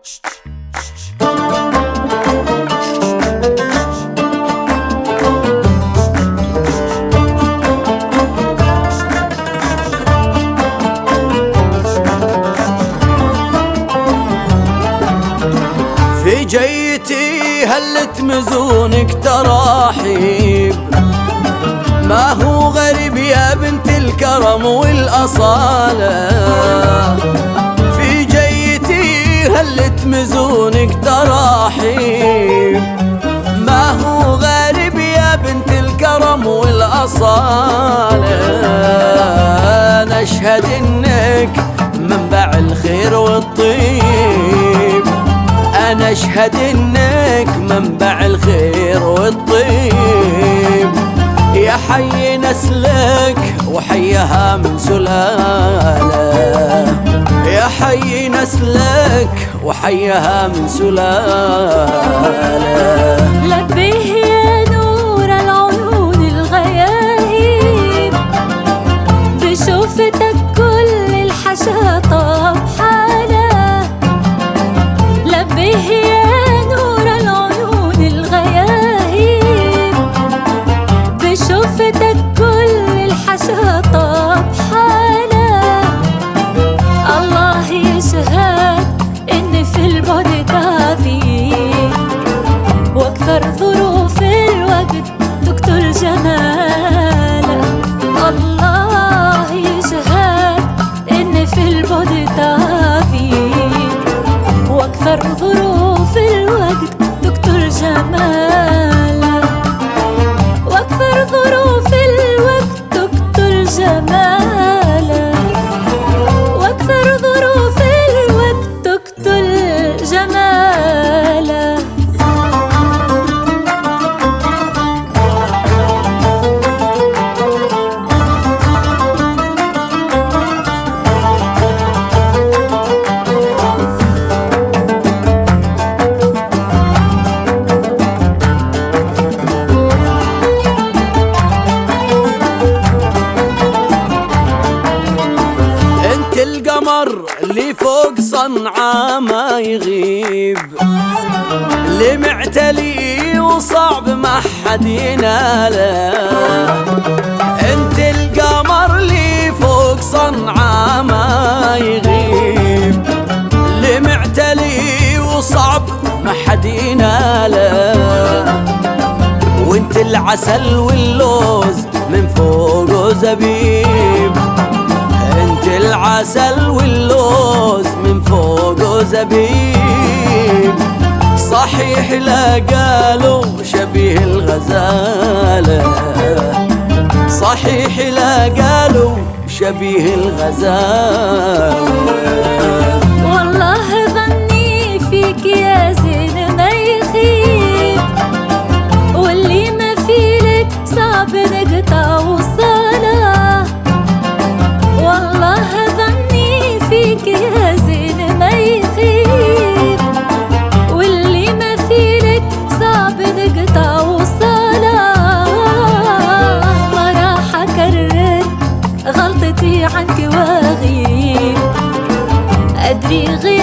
في جيتي هلت مزونك تراحيب، ما هو غريب يا بنت الكرم والأصالة. في جيتي هلت مزونك تراحيب، ما هو غريب يا بنت الكرم والأصالة. نشهد إنك منبع الخير والطيب، أنا أشهد إنك منبع الخير والطيب. يا حي نسلك وحيها من سلالة، يا حي نسلك وحيها من سلالة. لبيه يا نور العيون الغياهب، بشوفتك كل الحشا طاب حالة. لبيه يا نور العيون الغياهب، بشوفتك كل الحشا طاب حالة. الله يشهد إن في البعد تعذيب، واكثر ظروف الوقت تقتل جماله. الله يشهد إن في البعد تعذيب، واكثر ظروف الوقت تقتل جماله. واكثر ظروف الوقت تقتل جماله، واكثر ظروف الوقت تقتل جماله. القمر اللي فوق صنعاء ما يغيب، اللي معتلي وصعب ما حد يناله. انت القمر اللي فوق صنعاء ما يغيب، اللي معتلي وصعب ما حد يناله. وانت العسل واللوز من فوق زبيب، انت العسل واللوز من فوق زبيب. صحيح لا قالوا شبيه الغزالة، صحيح لا قالوا شبيه الغزالة. والله ظني فيك يا زين ما يخيب، واللي ما فيلك صعب نقطع وصاله. والله ظني فيك يا زين ما يخيب، واللي ما فيلك صعب نقطع وصاله. ما راح أكرر غلطتي عنك واغيب، أدري غير